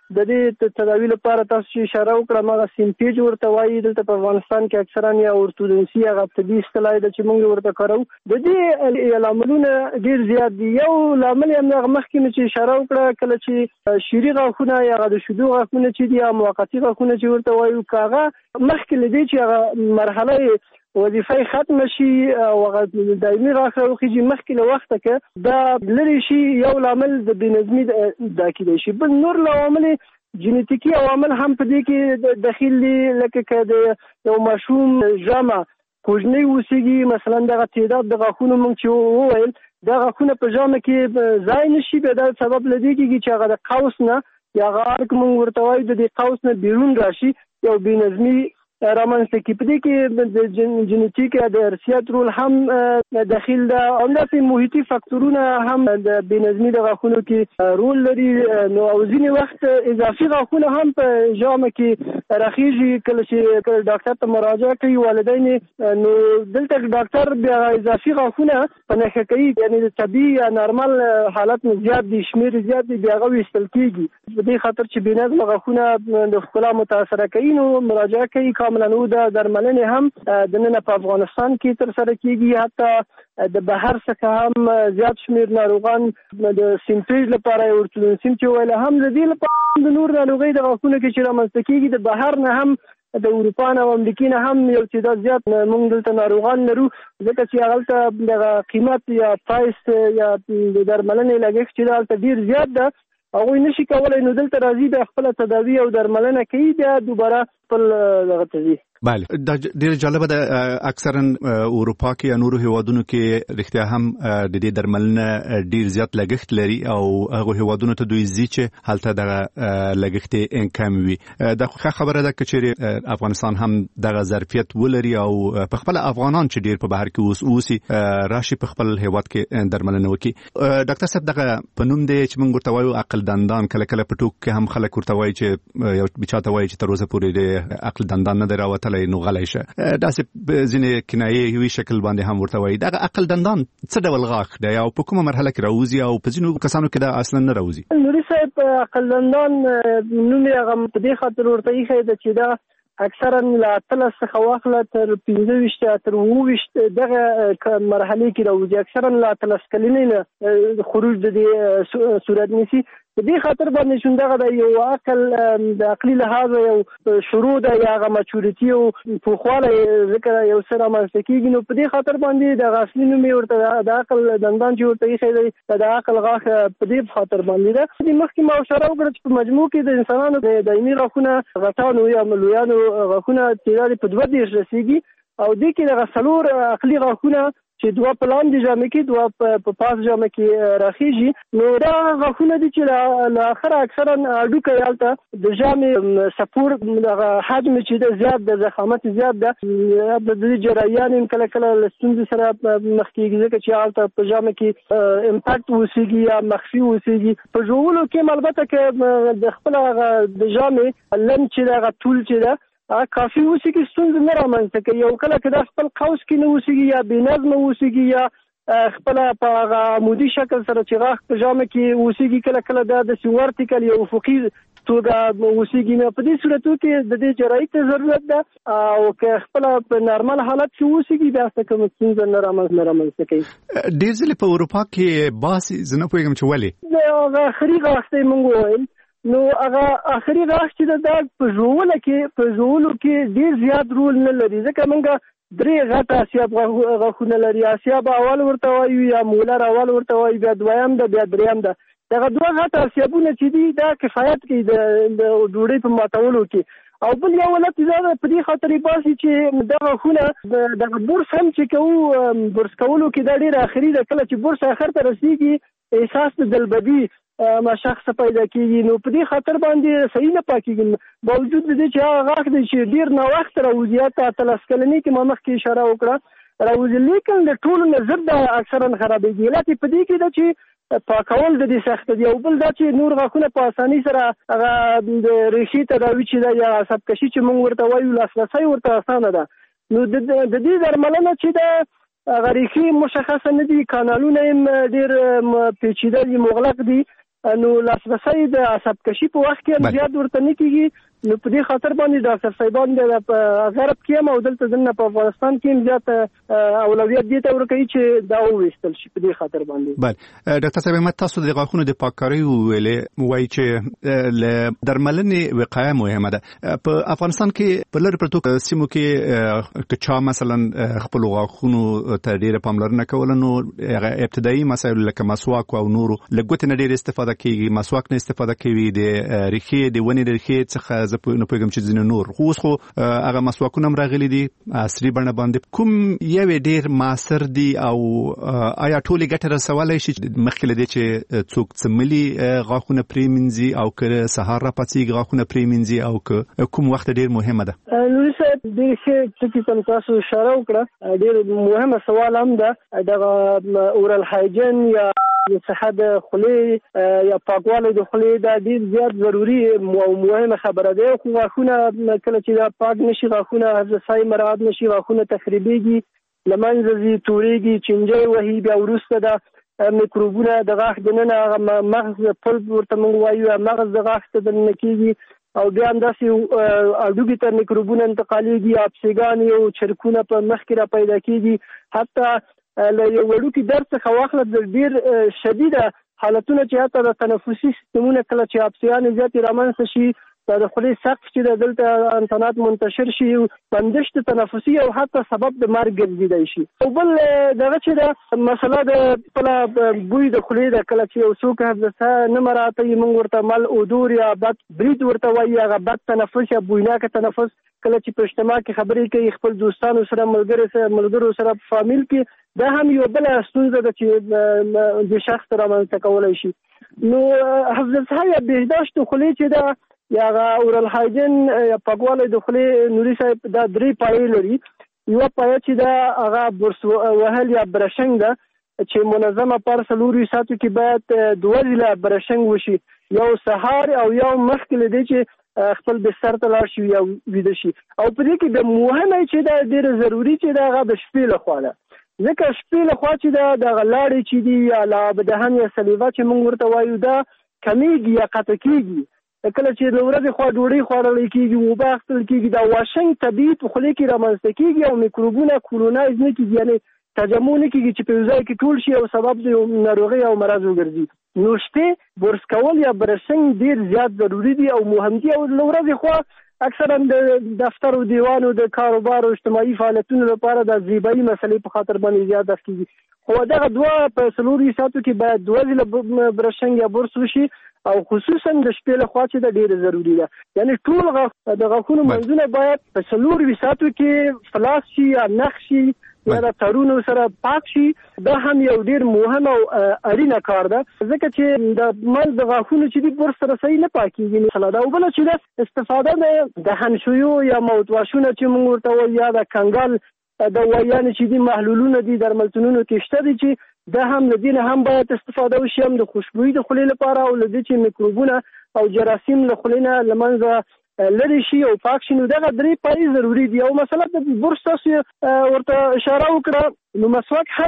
د دې تداوی لپاره تاسو چې اشاره وکړه مغه سیمپیج ورته وایي دلته په افغانستان کې اکثرا یا اورتودونسي هغه طبي اصطلاح ده چې موږ ورته کارو. د دې لاملونه ډیر زیات دي. یو لامل یې هغه مخکې چې اشاره وکړه کله چې شيري غاښونه یا د شودو غاښونه چې دي یا موقتی غاښونه چې ورته وایو کاغه مخکې لدی چې هغه مرحله وظیفه ختم شي او دایمي راخوږي مخکې له وخته کې دا لري شي یو لامل د بنظمي د کېدای شي. بل نور عوامل جینیټیکي عوامل هم په دې کې داخل دي لکه د یو ماشوم جامه کوژنی وسیږي مثلا دغه تعداد د غاښونو موږ چې وویل دا غاښونه په جامه کې ځای نشي به دا سبب لدی کېږي چې هغه د قوس نه یا غار کوم ورته وایي د دې قوس نه بیرون راشي یو بنظمي رامنځته کې. په دې کې د جینیټیک یا د ارثیات رول هم داخل ده او داسې محیطي فاکتورونه هم د بنظمي د غاښونو کې رول لري. نو او ځینې وخت اضافي غاښونه هم په ژامه کې راخیږي کله چې ډاکټر ته مراجعه کوي والدین نو دلته ډاکټر بیا اضافي غاښونه په نښه کوي یعنی د طبیعي یا نارمل حالت نه زیات دي شمیر زیات دي بیا هغه ویستل کېږي. په دې خاطر چې بنظم غاښونه د ښکلا متاثره کوي نو مراجعه کوي کاملا نو د درملنې هم د نن په افغانستان کې تر سره کېږي. حتی د بهر څخه هم زیات شمیر ناروغان د سیمپیج لپاره ورتلونسیم چې ویل هم د دې لپاره د نور ناروغي د غاښونو کې چې رامنځته کېږي د بهر نه هم د اروپا نه او امریکا نه هم یو تعداد زیات موږ دلته ناروغان لرو ځکه چې هغه د قیمت یا پرایس یا د درملنې لګښت چې دلته ډیر زیات ده هغوی نشي کولای نو دلته راځي د خپل تداوی او درملنه کوي بیا دوباره خپل دغه تزي. بله دا ډیر جالبه ده اکثرا اروپا کې یا نورو هیوادونو کې رښتیا هم د دې درملنه ډیر زیات لګښت لري او هغه هیوادونو ته دوی ځي چې هلته دغه لګښت کم وي. دا ښه خبره ده چې افغانستان هم دغه ظرفیت ولري او په خپل افغانان چې ډیر په بهر کې اوسي راشي په خپل هیواد کې درملنه وکړي. ډاکټر صاحب دغه په نوم دی چې موږ ورته وایو عقل دندان کله کله په ټوک کې هم خلک ورته وایي چې یو بچاته وایي چې تر اوسه پورې د عقل دندان نه دراوته نو غلی شه داسې ځینې کنایې یوې شکل باندې هم ورته وایي. دغه عقل دندان څه ډول غاښ دی او په کومه مرحله کې راوځي او په ځینو کسانو کې دا اصلا نه راوځي؟ نوري صاحب عقل دندان نوم یې هغه په دې خاطر ورته ایښی ده چې دا اکثرا له 13 څخه واخله تر 15 تر 20 دغه مرحله کې راوځي. اکثرا له 13 کلنې نه خروج د دې صورت نیسي. په دې خاطر باندې چې دغه د یو عقل د عقلي لحاظ یو شروع د یاغه مچورټي او پوخواله ذکر یو سره مانځ کېږي نو په دې خاطر باندې د غاښلي نوم ورته د عقل دندان چې ورته یې دی د عقل غاښ په دې خاطر باندې ده. د مخکې ما اشاره وکړه چې په مجموع کې د انسانانو د دایمي غاښونه غټانو یا ملویانو غاښونه تعداد په 22 رسیږي او دې کې د غسلور عقلي غاښونه چې دوه په لاندې جامې کې دوه په پاس جامې کې راخیږي نو دا غاښونه دي چې له اخره اکثرا اډوکه یالته د جامې سپور د حجم چې د زیات د ضخامت زیات ده د دې جریان کله کله لستونز سره مخ کېږي ځکه چې یالته په جامې کې امپاکټ وسیږي یا مخفي وسیږي. په جوړولو کې البته کې د خپل د جامې لم چې د ټول چې ده کافي وسیږي ستونزه نه رامنځته کوي. یو کله کې د خپل قوس کې نه وسیږي یا بېنظمه وسیږي یا خپل په عمودي شکل سره چې غاښ په جامه کې وسیږي کله کله د ورټیکل یا افقي توګه وسیږي. نو په دې صورتو کې د دې جراحي ته ضرورت ده او که خپل په نارمل حالت کې وسیږي بیا څه کوم ستونزه نه رامنځته کوي. ډېر ځلې په اروپا کې باسي زه نه پوهېږم چې ولې د آخري غاښ ته موږ وویل نو هغه آخري غاښ چې د په ژوولو کې ډیر زیات رول نه لري ځکه موږ درې غټ آسیاب غاښونه لري. آسیاب اول ورته وایو یا مولر اول ورته وایو بیا دویم ده بیا دریم ده. دغه دوه غټ آسیابونه چې دي دا کفایت کوي د ډوډۍ په ماتولو کې او بل یو علت دا په دې خاطر باسي چې د غاښونه د برس هم چې کوو برس کولو کې دا ډیر آخري ده. کله چې برس آخر ته رسیږي احساس د دلبدي ما شخص پیدا کیږي نو په دې خاطر باندې صحیح نه پاکیږي باوجود د دې چې هغه غاښ دی چې ډیر نو وخت راوځي ته 13 کلنې کې ما مخکې اشاره وکړه راوځي لیکن د ټولو نظر د اکثرا خرابېږي. لکه په دې کې دا چې پاکول د دې سخت دی او بل دا چې نور غاښونه په اساني سره هغه د ریشې تداوی چې دا یا عصب کشي چې موږ ورته وایو لاسرسی ورته اسانه ده. نو د دې درملنه چې دا غریخي مشخصه نه دي کانالونه هم ډیر پیچیده دي مغلق دي نو لاسرسي د عصب کشي په وخت کې زیات ورته نه کیږي. نو په دې خاطر باندې ډاکټر صاحبان د غرب کې او دلته دنه په افغانستان کې زیات اولویت دي ته ورکوي چې دا وستل شي په دې خاطر باندې. بله ډاکټر صاحب ما تاسو د غاښونو د پاککاري ویلې وایي چې ل درملنې وقایه مهمه ده. په افغانستان کې په لری پرتو سیمو کې کچا مثلا خپل غاښونو ته ډیره پاملرنه کول نو ابتدایي مسایل لکه مسواک او نورو لګوت نه ډیر استفاده کوي، مسواک نه استفاده کوي، د ریخې د ونې د ریخې څخه زه نه پوهیږم چې ځینې نور خو اوس خو هغه مسواکونه هم راغلي دي عصري بڼه باندې. کوم یو ډیر ماسر دي او آیا ټولې ګټې رسولی شي مخکې له دې چې څوک څملي غاښونه پرېمینځي او که سهار راپاڅېږي غاښونه پرېمینځي او که کوم وخت ډیر مهمه ده؟ نوري صاحب دې چې کوم تاسو اشاره وکړه ډیر مهمه سوال هم ده. دغه اورال هایجین یا صحت خولې یا پاکوالی د خولې دا ډیر زیات ضروري او مهمه خبره ده. خو غاښونه کله چې دا پاک نشي، غاښونه حفظ مراعات نشي، غاښونه تخریبېږي، له منځه ځي، توریږي، چینجی وهي، بیا وروسته د میکروبونه د غاښ دننه مغز پلب ورته موږ وایو، مغز د غاښ ته دننه کېږي او بیا همداسې هډوکي ته میکروبونه انتقالېږي، اپسیګان یو چرکونه په مخ کې را پیدا کېږي. حتی له یو وړوکي درد څخه واخله د ډیر شدیده حالتونه چې حتی د تنفسي سیستمونه کله چې اپسیانې زیاتې رامنځته شي، د خولې سقف چې د دلته انتانات منتشر شي، بندشت تنفسي او حتی سبب د مرګ ګرځېدای شي. او بل دغه چې د مسله د خپله بوی د خولې ده، کله چې یو څوک حفظ نه مراعاتوي موږ ورته مل اودور یا بد برید ورته وایي، هغه بد تنفس یا بویناکه تنفس، کله چې په اجتماع کې خبرې کوي خپل دوستانو سره، ملګرو سره، په فامیل کې، دا هم یو بل ستونزه ده چې د شخص رامنځته کولی شي. نو حفظ یا بهداشت خولې چې ده یا اورال هایجین یا پاکوالی د خولې نوري صاحب دا درې پایې لري. یوه پایه چې ده هغه برس وهل یا برشنګ ده چې منظمه پر 4 ساعتو کې باید 2 ځله برشنګ وشي، یو سهار او یو مخکې له دې چې خپل بستر ته لاړ شي یا ویده شي. او په دې کې د مهمه چې ده ډېره ضروري چې ده هغه د شپې لخوا ده، ځکه شپې لخوا چې ده دغه لاړې چې دي یا لابدهن یا سلیوه چې موږ ورته وایو دا کمیږي یا قطع کېږي. کله چې د ورځې خوا ډوډۍ خوړلی کېږي، اوبه اخیستل کېږي، دا واشنګ طبیعي په خولې کې رامنځته کېږي او میکروبونه کولونایز نه کېږي، یعنې تجمع نه کېږي چې په یو ځای کې ټول شي او سبب د ناروغۍ او مرض وګرځي. نو شپې برس کول یا برشنګ ډېر زیات ضروري دي او مهم دي. او د ورځې خوا اکثرا د دفتر او دیوانو د کاروبار او اجتماعي فعالیتونو لپاره د زیبایي مسلې په خاطر باندې زیات دف کېږي. خو دغه دوه په 4 ساعتو کې باید 2 ځله برشنګ یا برس وشي او خصوصا د شپې لخوا چې دا ډیره ضروری ده. یعنی ټول د غاښونو منځونه باید په 4 ساعتو کې فلاس شي یا نخ شي یا د تارونو سره پاک شي. دا هم یو ډیر مهم او اړینه کار ده، ځکه چې د منځ د غاښونو چې د برس سره صحیح نه پاکېږي. مثلا دا بل چې د استفاده د هنشویو یا موت واشونه چې موږ ورته وایو یا د کنګل د وایانې چې دي محلولونه دي درملتونونو کې شته دي چې دا هم له دې نه هم باید استفاده وشي، هم د خوشبویي د خولې لپاره او له دې چې میکروبونه او جراثیم له خولې نه له منځه لرې شي او پاک شي. نو دغه 3 پایې ضروري دي. او مثلا د برس تاسو ورته اشاره وکړه، نو مسواک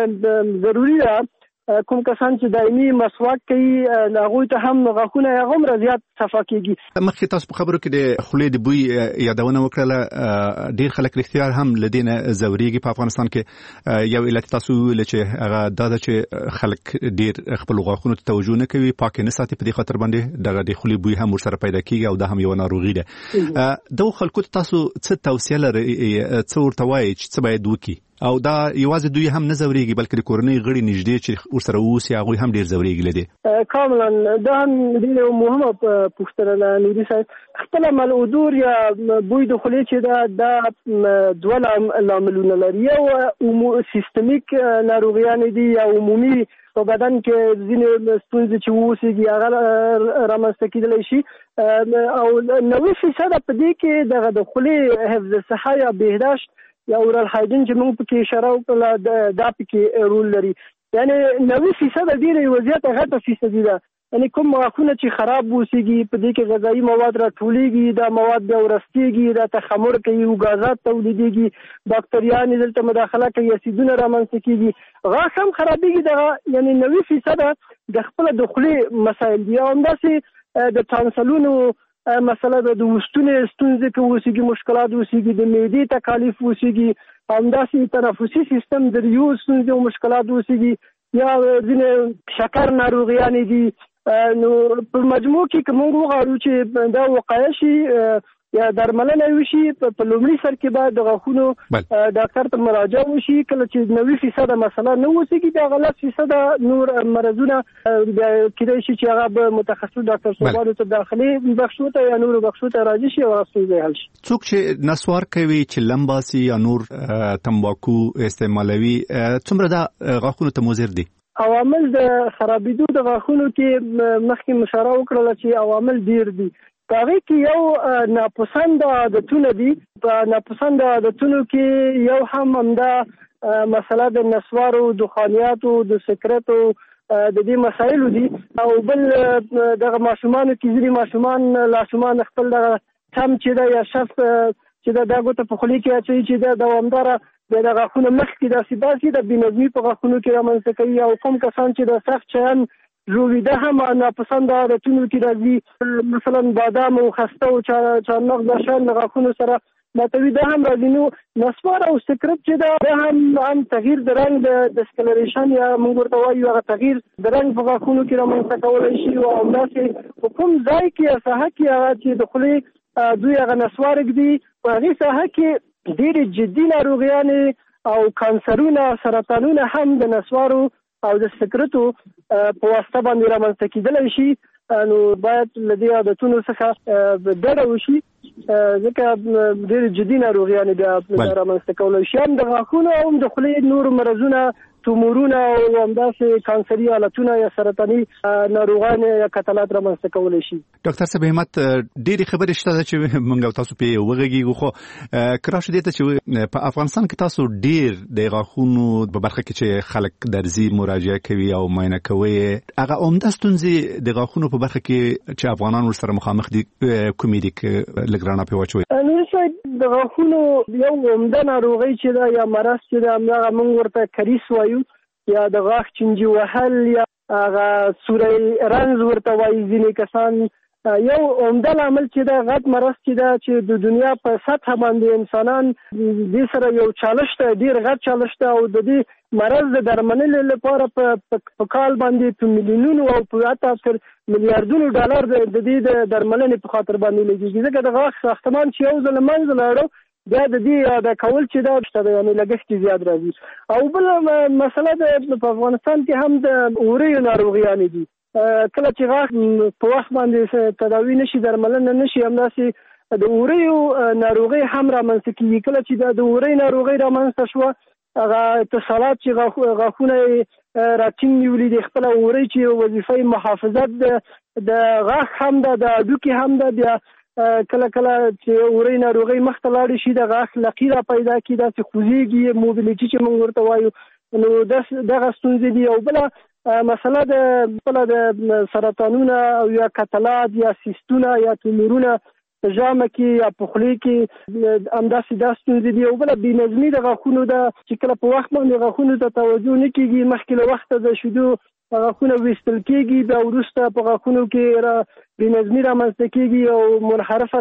هم ضروري ده. کوم کسان چې دایمي مسواک کوي هغوی ته هم غاښونه هغومره زیات صفا کېږي. مخکې تاسو په خبرو کې د خولې د بوی یادونه وکړله. ډېر خلک رښتیا هم له دې نه ځورېږي. په افغانستان کې یو علت تاسو ویل چې هغه دا ده چې خلک ډېر خپل غاښونو ته توجه نه کوي، پاک نه ساتي. په دې خاطر باندې دغه د خولې بوی هم ورسره پیدا کېږي او دا هم یو ناروغي ده. دغو خلکو ته تاسو څه توصیه لرئ، څه ورته وایي چې څه باید وکړي؟ او دا یوازې دوی هم نه ځورېږي بلکې د کورنۍ غړي نږدې چې ورسره اوسي هغوی هم ډېر ځورېږي له دې. کاملا دا هم ډېره مهمه پوښتنه ده نوري صاحب. خپله ملعودور یا بوی د خولې چې دا 2 لاملونه لري. یو سیستمیک ناروغیانې دي یا عمومي په بدن کې ځینې ستونزې چې اوسېږي هغه رامنځته کېدلی شي. او 90% په دې کې دغه د خولې حفظ صحه یا بهداشت یا اورال هایجین چې موږ پکې اشاره وکړه دا پکې رول لري. یعنی 90% ډېره یوه زیاته غټه فیصدي ده یعنی کوم غاښونه چې خراب وسیږي په دې کې غذایی مواد راټولېږي، دا مواد بیا ورستېږي، دا تخمر کوي او غازات تولیدېږي، باکتریاوې دلته مداخله کوي، اسیدونه رامنځته کېږي، غاښ هم خرابېږي. دغه یعنی 90% د خپله د خولې مسایل دي. او همداسې د ټانسلونو مسله د وستونې ستونزې کې وسیږي، مشکلات وسیږي، د معدې تکالیف وسیږي، همداسې تنفسي سیستم د ریو ستونزې او مشکلات وسیږي، یا ځینې شکر ناروغیانې دي. نو په مجموع کې که موږ وغواړو چې دا وقایه شي یا درملنه وشي، په لومړي سر کې باید د غاښونو ډاکټر ته مراجعه وشي. کله چې 90% مسله نه وسیږي، بیا 10% نور مرضونه کېدای شي چې هغه به متخصص ډاکټر صاحبانو ته داخلي بخشو ته یا نورو بخشو ته راځي شي او ستونزې حل شي. څوک چې نسوار کوي، چې لمباسي یا نور تمباکو استعمالوي، څومره دا غاښونو ته مضر دي؟ عوامل د خرابېدو د غاښونو کې مخکې مشاره وکړله چې عوامل ډیر دي. په هغې کې یو ناپسنده عادتونه دي. په ناپسنده عادتونو کې یو هم همدا مسله د نسوارو، دخانیاتو، د سګرټو د دې مسایلو دي. او بل دغه ماشومانو کې ځینې ماشومان خپل دغه تم چې ده یا شف چې دا ګوته په خولې کې اچوي چې دا دوامداره د غاښونو مخکې داسې باسي، د بېنظمي په غاښونو کې رامنځته کوي. او کوم کسان چې د سخت شیان ژوویده هم ناپسنده عادتونو کې راځي، مثلا بادام او خسته او چارمغز دا شیان د غاښونو سره ماتوي، دا هم راځي. نو نسوار او سګرټ چې دا هم تغییر د رنګ د سکلریشن یا موږ ورته وایو هغه تغییر د رنګ په غاښونو کې رامنځته کولی شي. او همداسې په کوم ځای کې یا ساحه کې هغه چې د خولې دوی هغه نسوار ږدي، په هغې ساحه کې ډېرې جدي ناروغیانې او کانسرونه، سرطانونه هم د نسوارو او د سګرټو په واسطه باندې رامنځته کېدلی شي. نو باید له دې عادتونو څخه ډډه وشي، ځکه ډېرې جدي ناروغیانې بیا رامنځته کولی شي، هم د غاښونو او هم د خولې نور مرضونه، تومورونه او همداسې کانسري حالتونه یا سرطاني ناروغان یا کتلات رامنځته کولی شي. ډاکټر صاحب همت، ډېرې خبرې شته چې موږ او تاسو پرې وغږېږو، خو که راشو دې ته چې په افغانستان کې تاسو ډېر د غاښونو په برخه کې چې خلک درځي مراجعه کوي او معاینه کوي، هغه عمده ستونزې د غاښونو په برخه کې چې افغانان ورسره مخامخ دي کومې دي؟ که لږ رڼا پرې واچوئ. د غاښونو یو عمده ناروغي چې ده یا مرض چې ده، همدغه موږ ورته کریس وایو، یا د غاښ چنجي وهل، یا هغه سوری رنځ ورته وایي ځینې کسان. یو عمده لامل چې ده غټ مرض چې ده، چې د دنیا په سطحه باندې انسانان دې سره یو چالش ده، ډېر غټ چالش ده. او د دې مرض د درملنې لپاره په کال باندې په میلیونونو او په حتی تر میلیاردونو ډالر د دې د درملنې په خاطر باندې لګېږي، ځکه د غاښ ساختمان چې یو ځل له منځه لاړو، بیا د دې ادا کول چې دا شته ده، یعنې لګښت یې زیات راځي. او بل مسله په افغانستان کې هم د وریو ناروغیانې دي. کله چې غاښ په وخت باندې تداوي نشي، درملنه نشي، همداسې د وریو ناروغۍ هم رامنځته کېږي. کله چې د وری ناروغۍ رامنځته شوه، هغه اتصالات چې غاښونه راټینګ نیولي دي، خپله وری چې وظیفه محافظت د غاښ هم ده، د هډوکي هم ده، بیا کله چې وری ناروغۍ مخته لاړې شي، د غاښ لقي را پیدا کړي، داسې خوځېږي، موبیلیټي چې موږ ورته وایو، نو دغه ستونزې دي. او بله مسله د سرطانونه او یا کتلات یا سیستونه یا تومورونه په ژامه کې یا په خولې کې همداسې دا ستونزې دي. او بله بېنظمي د غاښونو ده، چې کله په وخت باندې غاښونو ته توجه نه کېږي، مخکې له وخته د شیدو غاښونه ویستل کېږي، بیا وروسته په غاښونو کې بېنظمي رامنځته کېږي او منحرفه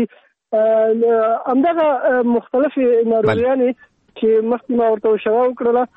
راخېږي. همدغه مختلفې ناروغیانې چې مخکې ما ورته اشاره وکړله،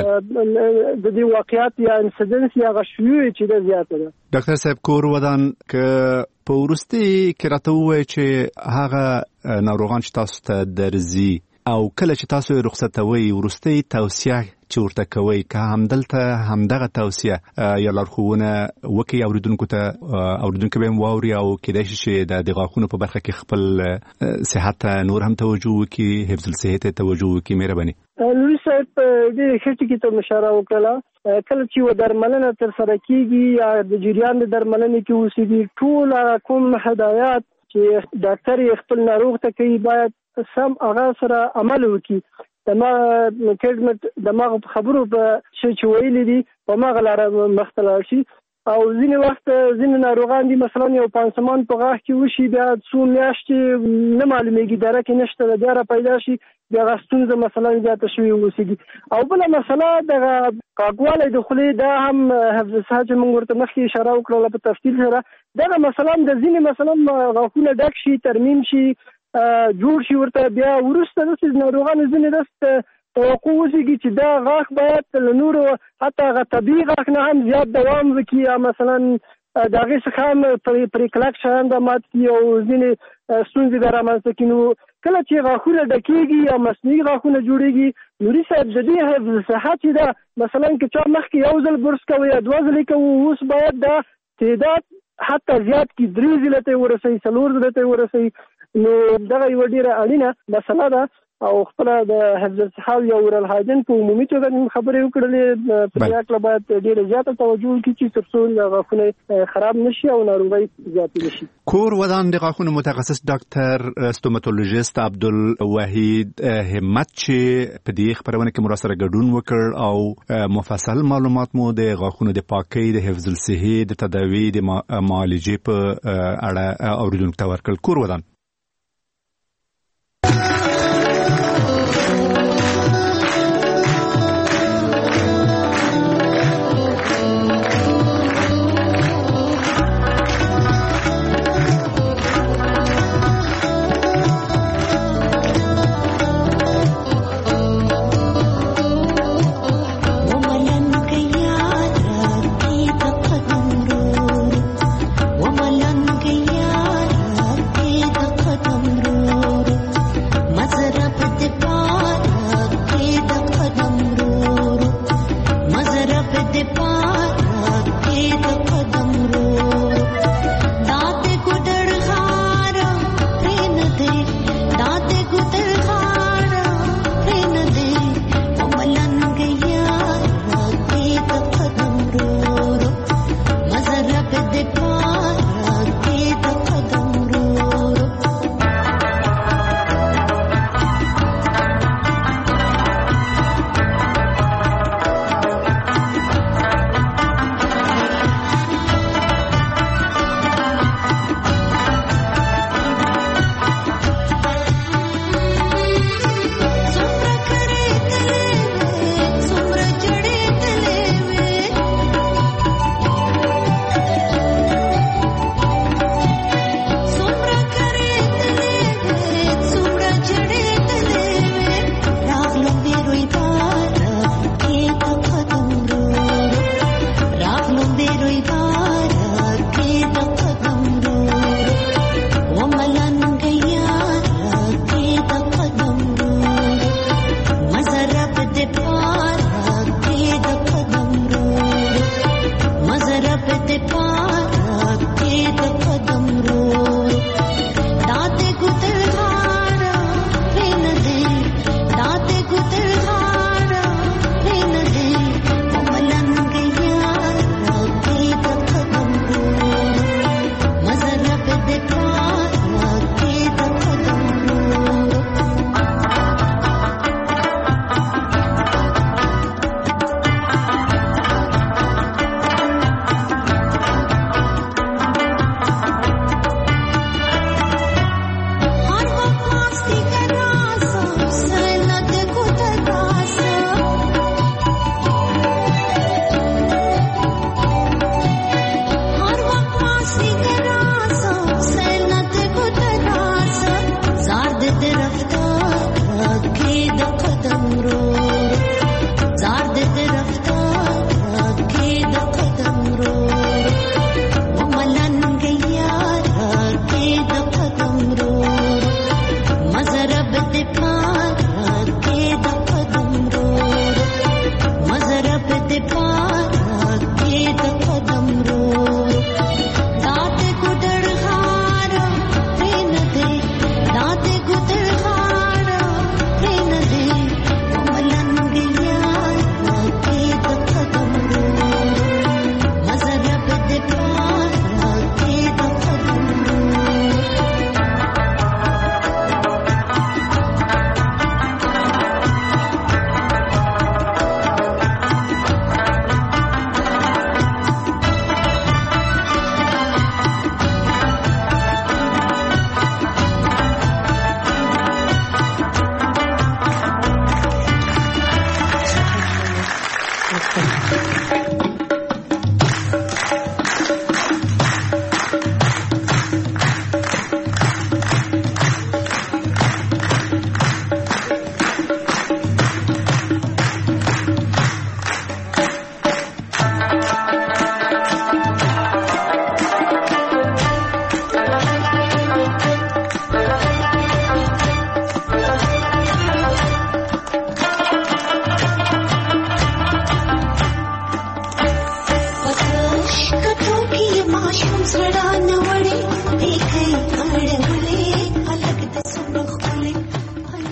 د دې واقعیت یا انسیدنس یا غشیوي چې ده زیاته ده. ډاکټر صاحب، کور ودان که په وروستي کې راته ووایي چې هغه ناروغان چې تاسو ته درځي او کله چې تاسو رخصتوي، وروستي توصیه چې ورته کوئ، که همدلته همدغه توصیه یا لارښوونه وکړي اوریدونکو ته، اوریدونکي به هم واوري او کېدای شي چې د غاښونو په برخه کې خپل صحت ته نور هم توجه وکړي، حفظ الصحت ته توجه وکړي. مهرباني. لوی صاحب ډېرې ښه ټکي ته اشاره وکړله. کله چې یوه درملنه ترسره کېږي یا د جریان د درملنې کې اوسېږي، ټول کوم هدایات چې ډاکټر یې خپل ناروغ ته کوي باید سم هغه سره عمل وکړي. د مغه خبرو په شي چې ویلي دي په مغه لاره مخته لاړ شي. او ځینې وخت ځینې ناروغان دي مثلا یو پانسمان په غاښ کې وشي بیا څو میاشتې نه معلومیږي دره کې نشته بیا را پیدا شي بیا هغه ستونزه مثلا زیاته شوې اوسېږي او بله مسله دغه پاکوالی د خولې دا هم حفظ صحه چې موږ ورته مخکې اشاره وکړله په تفصیل سره دغه مثلا د ځینې مثلا غاښونه ډک شي ترمیم شي جوړ شي ورته بیا وروسته داسې ناروغانو ځینې داسې توقع وسیږي چې دا غاښ باید له نورو حتی هغه طبیعي غاښ نه هم زیات دوام وکړي یا مثلا د هغې څخه هم پرې کلک شیان به مات کړي او ځینې ستونزې به رامنځته کړي نو کله چې غاښونه ډکېږي یا مصنوعي غاښونه جوړېږي نوري صاحب د دې حفظ صحه چې ده مثلا که چا مخکې یو ځل برس کوي یا دوه ځلې کوي اوس باید دا تعداد حتی زیات کړي 3 ځله ته ورسوي 4 ځله ته ورسوي نو دغه یوه ډېره اړینه مسله ده او خپل د حفظ الصحه او اورال هایجین په عمومي توګه خبرې وکړلې په دې اړه باید ډېره زیاته توجه وکړي چې تر څو غاښونه خراب نشي او ناروغۍ زیاتې نشي. کور ودان د غاښونو متخصص ډاکټر ستوماتولوژیست عبدالوحید همت چې په دې خبرونه کې مراسله ګډون وکړ او مفصل معلومات مو د غاښونو د پاکۍ د حفظ الصحه د تداوی د معالجې په اړه اوریدونکو ته ورکړل. کور ودان